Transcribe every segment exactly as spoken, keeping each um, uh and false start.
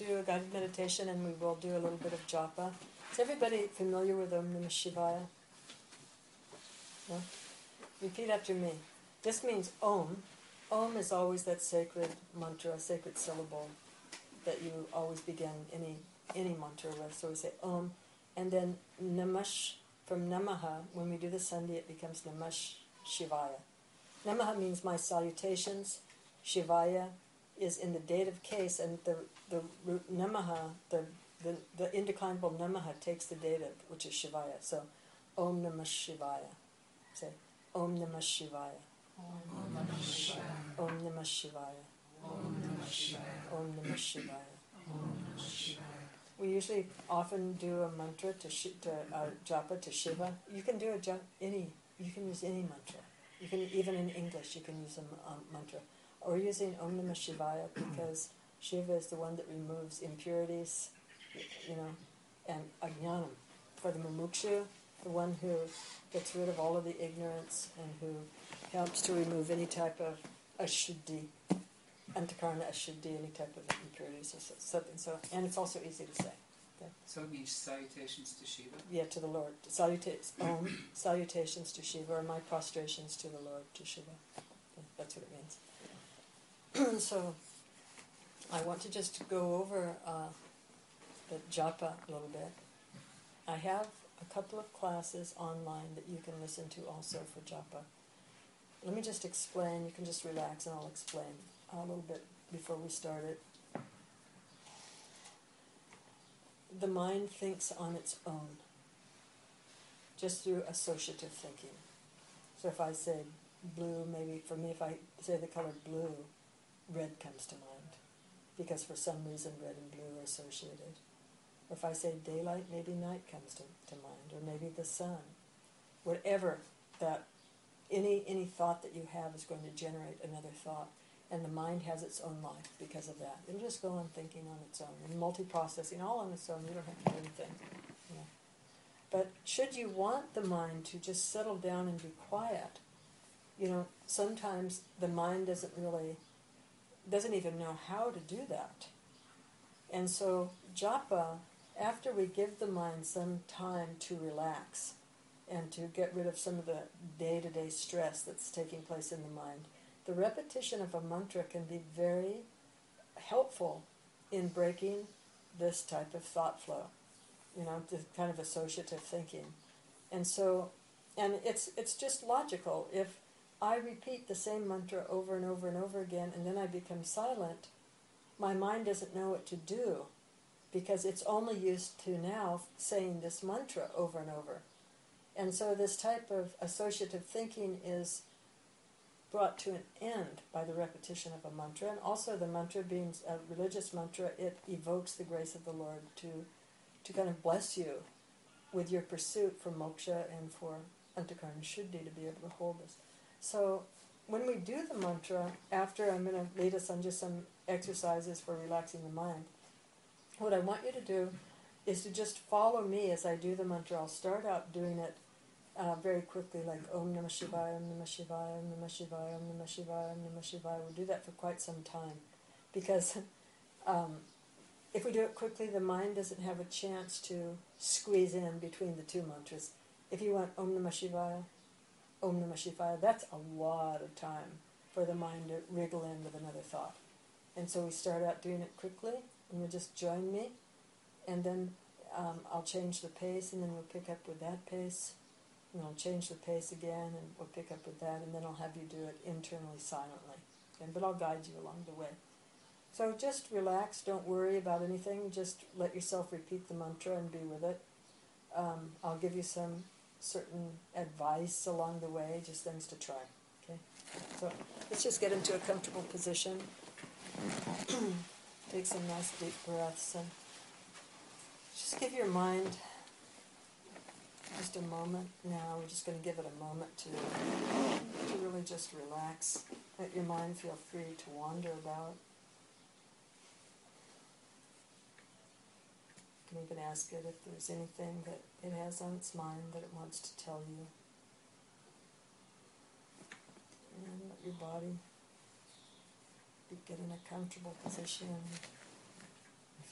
do a guided meditation, and we will do a little bit of japa. Is everybody familiar with Om Namah Shivaya? No? Repeat after me. This means Om. Om is always that sacred mantra, sacred syllable that you always begin any any mantra with. So we say Om, and then Namash, from Namaha, when we do the Sandhi, it becomes Namash Shivaya. Namaha means my salutations. Shivaya is in the dative case, and the the root Namaha, the, the, the indeclinable Namaha takes the dative, which is Shivaya. So Om Namah Shivaya. Say Om Namah Shivaya. Om Namah Shivaya. Om Namah Shivaya. Om Namah Shivaya. Om Namah Shivaya. Om Namah Shivaya. We usually often do a mantra to sh- to uh, japa to Shiva. You can do a japa, any. You can use any mantra. You can even in English you can use a um, mantra. Or using Om Namah Shivaya because Shiva is the one that removes impurities, you know, and ajnanam. For the mumukshu, the one who gets rid of all of the ignorance and who helps to remove any type of ashuddhi, antakarna ashuddhi, any type of impurities or something. So, and it's also easy to say. Okay? So it means salutations to Shiva? Yeah, to the Lord. Salutations, Om, salutations to Shiva, or my prostrations to the Lord, to Shiva. Okay, that's what it means. So, I want to just go over uh, the japa a little bit. I have a couple of classes online that you can listen to also for japa. Let me just explain. You can just relax and I'll explain a little bit before we start it. The mind thinks on its own, just through associative thinking. So if I say blue, maybe for me, if I say the color blue, red comes to mind, because for some reason red and blue are associated. Or if I say daylight, maybe night comes to, to mind, or maybe the sun. Whatever that, any any thought that you have is going to generate another thought, and the mind has its own life because of that. It'll just go on thinking on its own, and multiprocessing all on its own. You don't have to do anything. You know. But should you want the mind to just settle down and be quiet, you know, sometimes the mind doesn't really, doesn't even know how to do that. And so japa, after we give the mind some time to relax and to get rid of some of the day-to-day stress that's taking place in the mind, the repetition of a mantra can be very helpful in breaking this type of thought flow, you know, the kind of associative thinking. And so, and it's it's just logical. If I repeat the same mantra over and over and over again and then I become silent, my mind doesn't know what to do because it's only used to now saying this mantra over and over. And so this type of associative thinking is brought to an end by the repetition of a mantra. And also the mantra being a religious mantra, it evokes the grace of the Lord to, to kind of bless you with your pursuit for moksha and for antakarna shuddhi to be able to hold this. So when we do the mantra, after I'm going to lead us on just some exercises for relaxing the mind, what I want you to do is to just follow me as I do the mantra. I'll start out doing it uh, very quickly, like Om Namah Shivaya, Om Namah Shivaya, Om Namah Shivaya, Om Namah Shivaya, Om Namah Shivaya. We'll do that for quite some time, because um, if we do it quickly, the mind doesn't have a chance to squeeze in between the two mantras. If you want Om Namah Shivaya, Om Namah Shivaya, that's a lot of time for the mind to wriggle in with another thought. And so we start out doing it quickly, and you'll just join me, and then um, I'll change the pace, and then we'll pick up with that pace, and I'll change the pace again, and we'll pick up with that, and then I'll have you do it internally, silently. And, but I'll guide you along the way. So just relax, don't worry about anything, just let yourself repeat the mantra and be with it. Um, I'll give you some certain advice along the way, just things to try. Okay? So let's just get into a comfortable position. Take some nice deep breaths and just give your mind just a moment now. We're just going to give it a moment to, to really just relax. Let your mind feel free to wander about. You can even ask it if there's anything that it has on its mind that it wants to tell you. And let your body get in a comfortable position.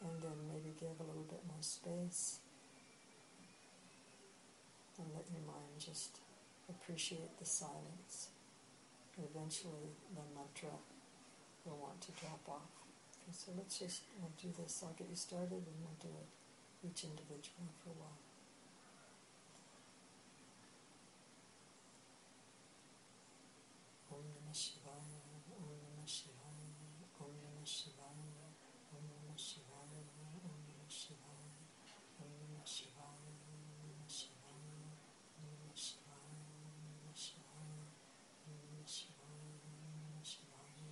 And then maybe give a little bit more space and let your mind just appreciate the silence. And eventually the mantra will want to drop off. Okay, so let's just, we'll do this. I'll get you started and we'll do it each individually for a while. Om Namah Shivaya, Om Namah Shivaya, Om Namah Shivaya, Om Namah Shivaya, Om Namah Shivaya, Om Namah Shivaya, Om Namah Shivaya, Om Namah Shivaya, Om Namah Shivaya, Om Namah Shivaya, Om Namah Shivaya.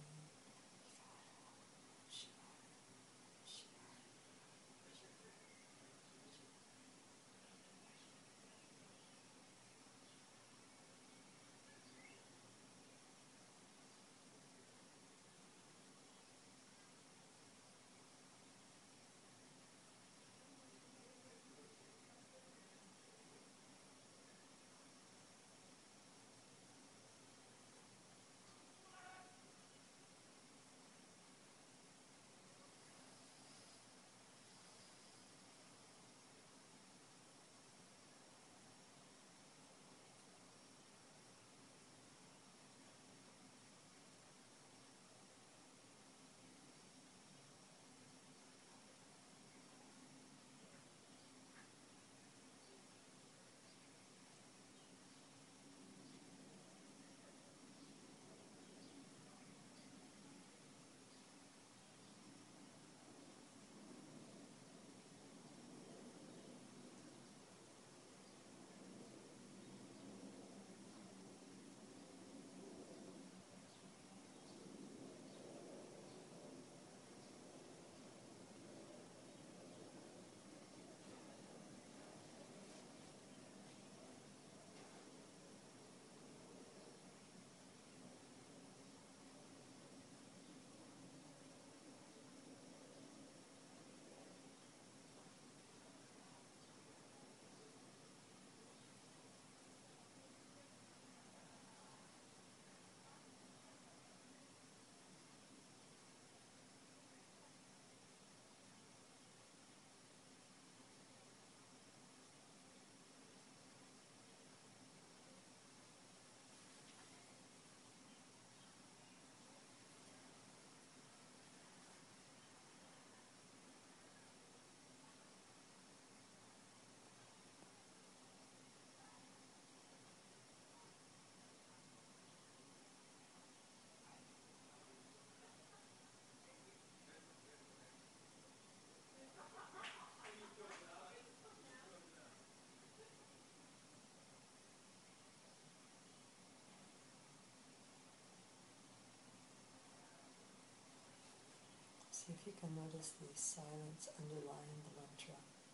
See if you can notice the silence underlying the mantra.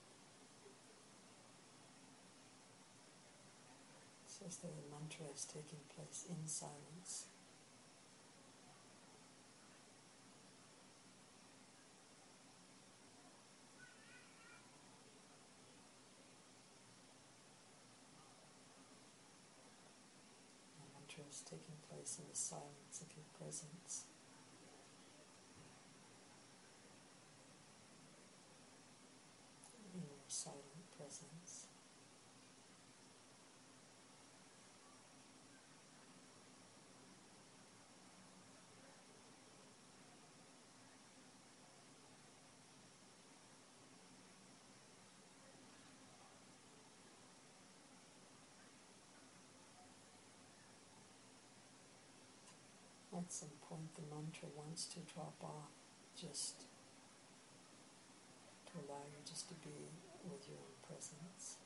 It says that the mantra is taking place in silence. The mantra is taking place in the silence of your presence. In your silent presence. At some point the mantra wants to drop off, just to allow you just to be with your own presence.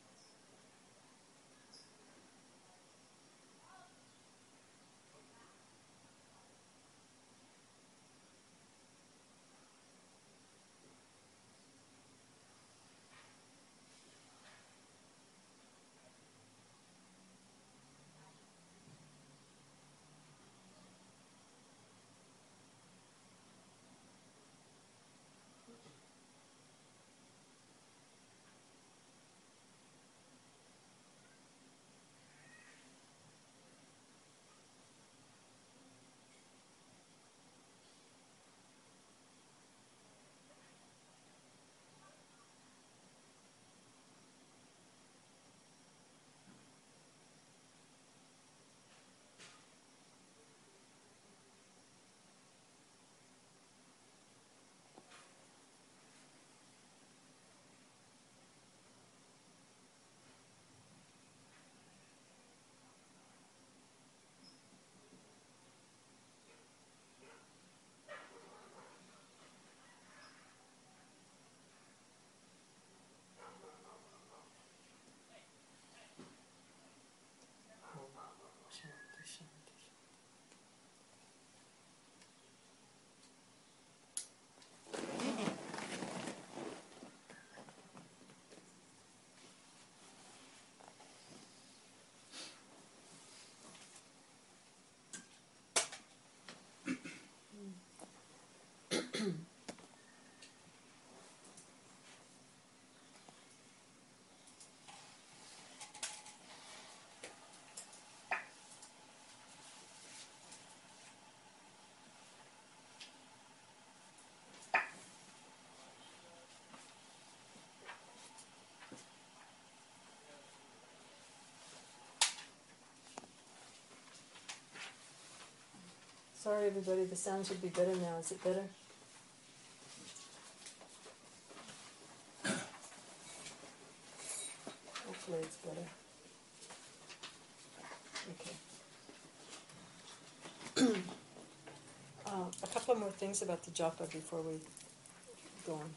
Sorry everybody, the sound should be better now. Is it better? Hopefully it's better. Okay. uh, a couple more things about the japa before we go on.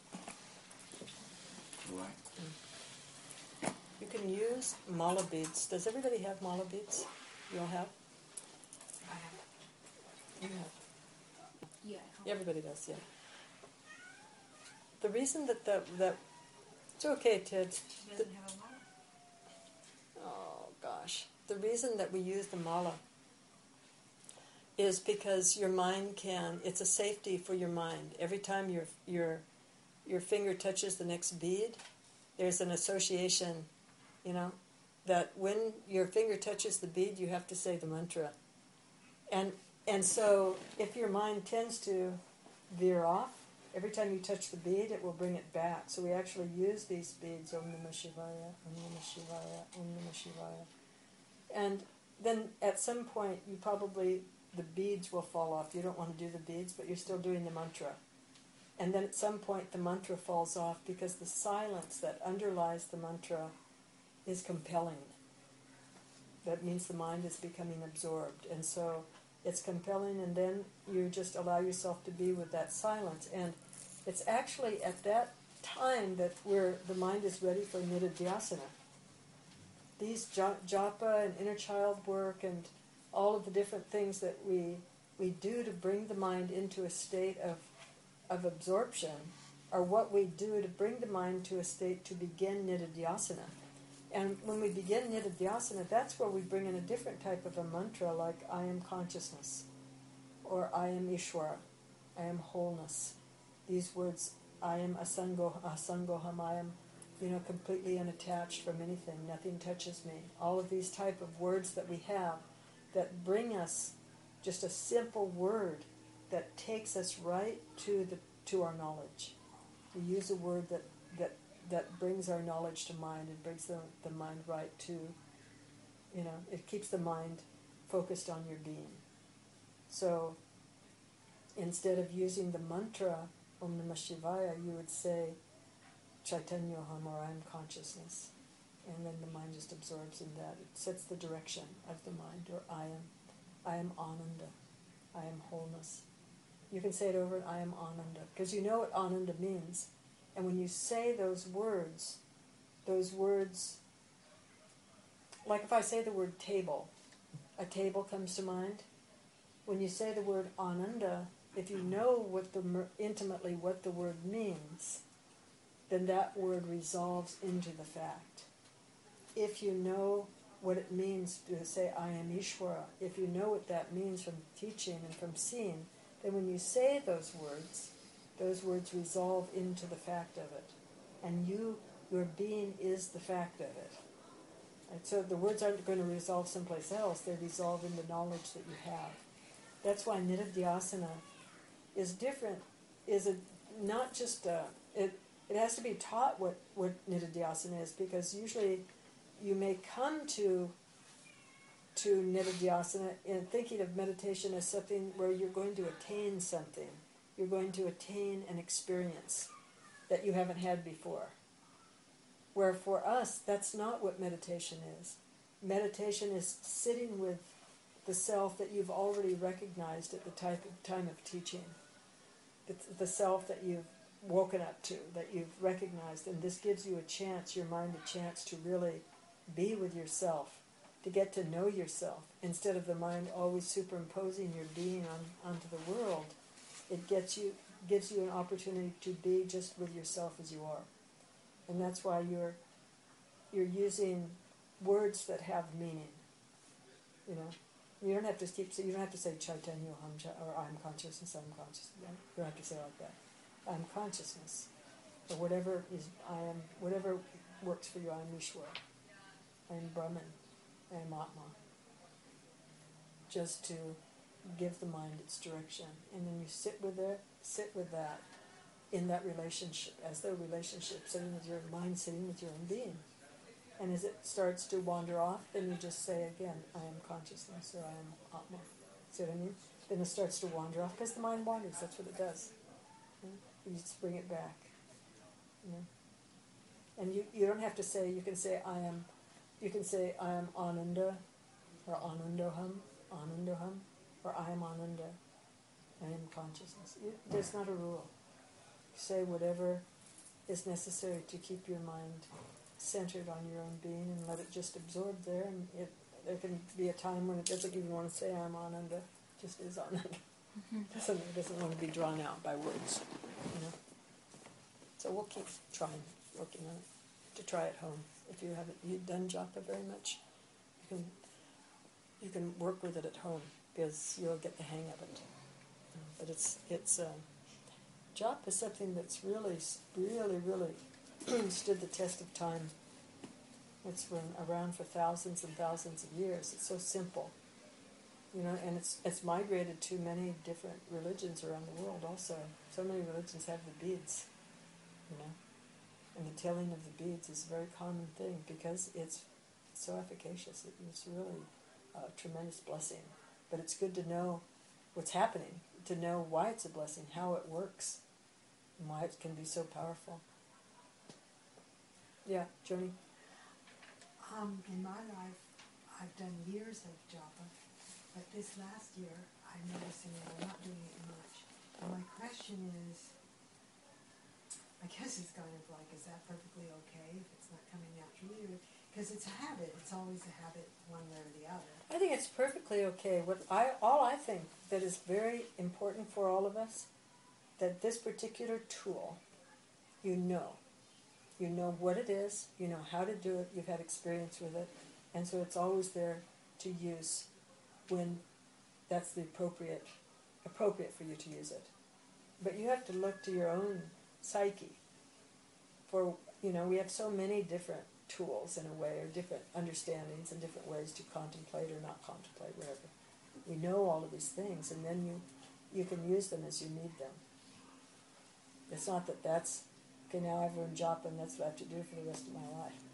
Why? You can use mala beads. Does everybody have mala beads? You all have? I have. You have. Yeah. Everybody does, yeah. The reason that the, that it's okay, Ted. She doesn't have a mala. Oh gosh, the reason that we use the mala is because your mind can. It's a safety for your mind. Every time your your your finger touches the next bead, there's an association. You know, that when your finger touches the bead, you have to say the mantra. And and so if your mind tends to veer off, every time you touch the bead, it will bring it back. So we actually use these beads, Om Namah Shivaya, Om Namah Shivaya, Om Namah Shivaya. And then at some point, you probably, the beads will fall off. You don't want to do the beads, but you're still doing the mantra. And then at some point, the mantra falls off because the silence that underlies the mantra is compelling. That means the mind is becoming absorbed. And so it's compelling, and then you just allow yourself to be with that silence. And it's actually at that time that where the mind is ready for nididhyasana. These japa and inner child work and all of the different things that we we do to bring the mind into a state of of absorption are what we do to bring the mind to a state to begin nididhyasana. And when we begin nididhyasana, that's where we bring in a different type of a mantra, like I am consciousness, or I am Ishvara, I am wholeness. These words, I am asango, asangoham, I am, you know, completely unattached from anything, nothing touches me. All of these type of words that we have that bring us just a simple word that takes us right to the to our knowledge. We use a word that that that brings our knowledge to mind and brings the, the mind right to, you know, it keeps the mind focused on your being. So instead of using the mantra, Om Namah Shivaya, you would say, Chaitanyoham, or I am consciousness. And then the mind just absorbs in that. It sets the direction of the mind, or I am, I am Ananda, I am wholeness. You can say it over, I am Ananda, because you know what Ananda means. And when you say those words, those words, like if I say the word table, a table comes to mind. When you say the word Ananda, if you know what the intimately what the word means, then that word resolves into the fact. If you know what it means to say I am Ishvara, if you know what that means from teaching and from seeing, then when you say those words, those words resolve into the fact of it. And you, your being is the fact of it. And so the words aren't going to resolve someplace else, they resolve in the knowledge that you have. That's why nididhyasana is different, is a, not just a, it, it has to be taught what, what nididhyasana is, because usually you may come to to nididhyasana in thinking of meditation as something where you're going to attain something. You're going to attain an experience that you haven't had before. Where for us, that's not what meditation is. Meditation is sitting with the self that you've already recognized at the type of time of teaching. The, the self that you've woken up to, that you've recognized. And this gives you a chance, your mind a chance to really be with yourself, to get to know yourself, instead of the mind always superimposing your being on, onto the world. It gets you, gives you an opportunity to be just with yourself as you are. And that's why you're you're using words that have meaning. You know, you don't have to keep you don't have to say Chaitanya or I'm consciousness, I'm consciousness. You don't have to say it like that. I'm consciousness, or whatever is I am, whatever works for you. I'm Ishvara, I'm Brahman, I'm Atma. Just to give the mind its direction, and then you sit with it, sit with that, in that relationship, as the relationship, sitting with your mind, sitting with your own being. And as it starts to wander off, then you just say again, I am consciousness, or I am Atma. See what I mean? then it starts to wander off because the mind wanders. That's what it does. You know? You just bring it back. You know? And you, you don't have to say, you can say I am, you can say I am Ananda, or Anandoham, Anandoham, or I am Ananda, I am consciousness. You, there's not a rule. Say whatever is necessary to keep your mind centered on your own being and let it just absorb there. And it, there can be a time when it doesn't even want to say I'm Ananda, it just is Ananda. Mm-hmm. doesn't, it doesn't want to be drawn out by words. You know? So we'll keep trying, working on it. To try at home. If you haven't you've done japa very much, you can you can work with it at home because you'll get the hang of it. But it's it's uh, japa is something that's really really really stood the test of time. It's been around for thousands and thousands of years. It's so simple, you know, and it's it's migrated to many different religions around the world. Also, so many religions have the beads, you know. And the telling of the beads is a very common thing because it's so efficacious. It, it's really a tremendous blessing. But it's good to know what's happening, to know why it's a blessing, how it works, and why it can be so powerful. Yeah, Joni? Um, in my life, I've done years of japa, but this last year, I'm noticing that I'm not doing it much. And my question is, I guess it's kind of like, is that perfectly okay if it's not coming naturally? Because it's a habit. It's always a habit one way or the other. I think it's perfectly okay. What I all I think that is very important for all of us, that this particular tool, you know. You know what it is, you know how to do it, you've had experience with it, and so it's always there to use when that's the appropriate appropriate for you to use it. But you have to look to your own psyche. For, you know, we have so many different tools in a way, or different understandings and different ways to contemplate or not contemplate, whatever. We know all of these things, and then you, you can use them as you need them. It's not that that's, okay, now I've learned japa and that's what I have to do for the rest of my life.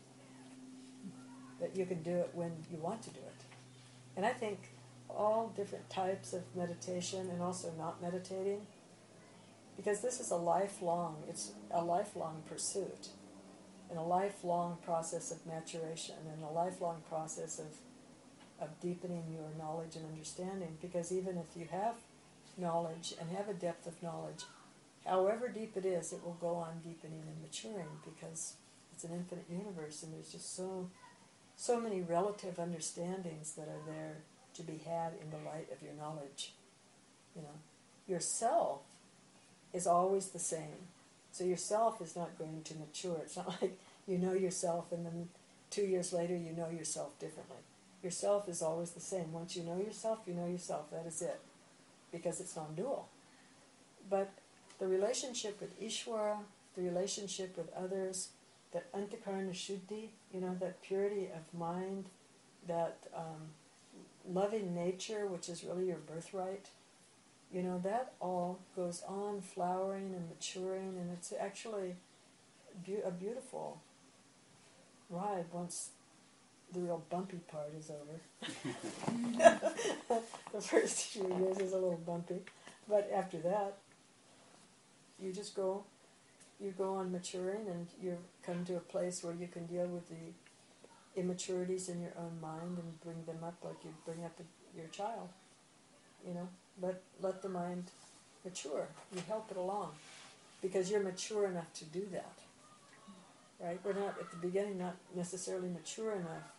But you can do it when you want to do it. And I think all different types of meditation and also not meditating, because this is a lifelong, it's a lifelong pursuit, and a lifelong process of maturation, and a lifelong process of, of deepening your knowledge and understanding, because even if you have knowledge and have a depth of knowledge, however deep it is, it will go on deepening and maturing, because it's an infinite universe, and there's just so, so many relative understandings that are there to be had in the light of your knowledge. You know, yourself is always the same. So yourself is not going to mature. It's not like you know yourself and then two years later you know yourself differently. Yourself is always the same. Once you know yourself, you know yourself. That is it. Because it's non-dual. But the relationship with Ishvara, the relationship with others, that antakarana shuddhi, you know, that purity of mind, that um, loving nature, which is really your birthright, you know, that all goes on flowering and maturing, and it's actually be- a beautiful ride once the real bumpy part is over. The first few years is a little bumpy, but after that, you just go, you go on maturing, and you come to a place where you can deal with the immaturities in your own mind and bring them up like you bring up a, your child, you know. Let, let the mind mature. You help it along because you're mature enough to do that. Right? We're not, at the beginning, not necessarily mature enough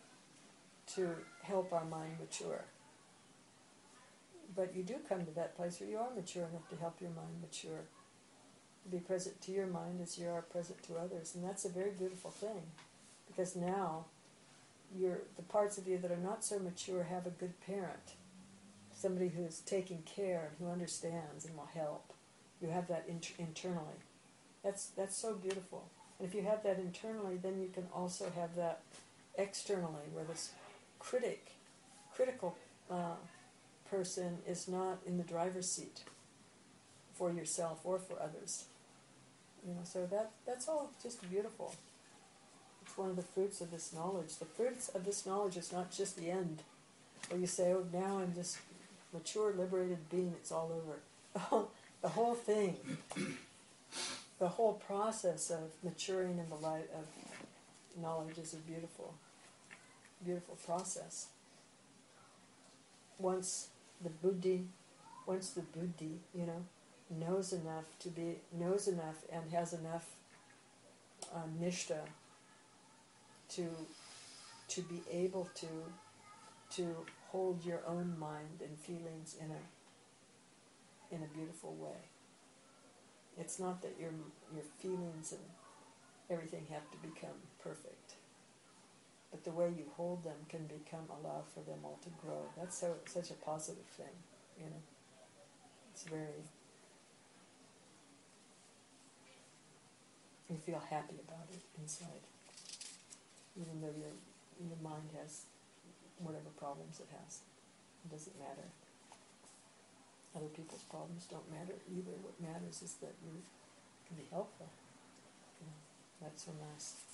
to help our mind mature. But you do come to that place where you are mature enough to help your mind mature. To be present to your mind as you are present to others. And that's a very beautiful thing. Because now, you're, the parts of you that are not so mature have a good parent. Somebody who's taking care, who understands and will help. You have that int- internally. That's that's so beautiful. And if you have that internally, then you can also have that externally, where this critic, critical uh, person is not in the driver's seat for yourself or for others. You know, so that that's all just beautiful. It's one of the fruits of this knowledge. The fruits of this knowledge is not just the end, where you say, "Oh, now I'm just mature, liberated being. It's all over. The whole thing, the whole process of maturing in the light of knowledge is a beautiful, beautiful process. Once the buddhi, once the buddhi, you know, knows enough to be, knows enough and has enough uh, nishta to to be able to to hold your own mind and feelings in a in a beautiful way. It's not that your your feelings and everything have to become perfect, but the way you hold them can become, allow for them all to grow. That's so such a positive thing, you know. It's very, you feel happy about it inside, even though your your mind has whatever problems it has. It doesn't matter. Other people's problems don't matter either. What matters is that you can be helpful. You know, that's so nice.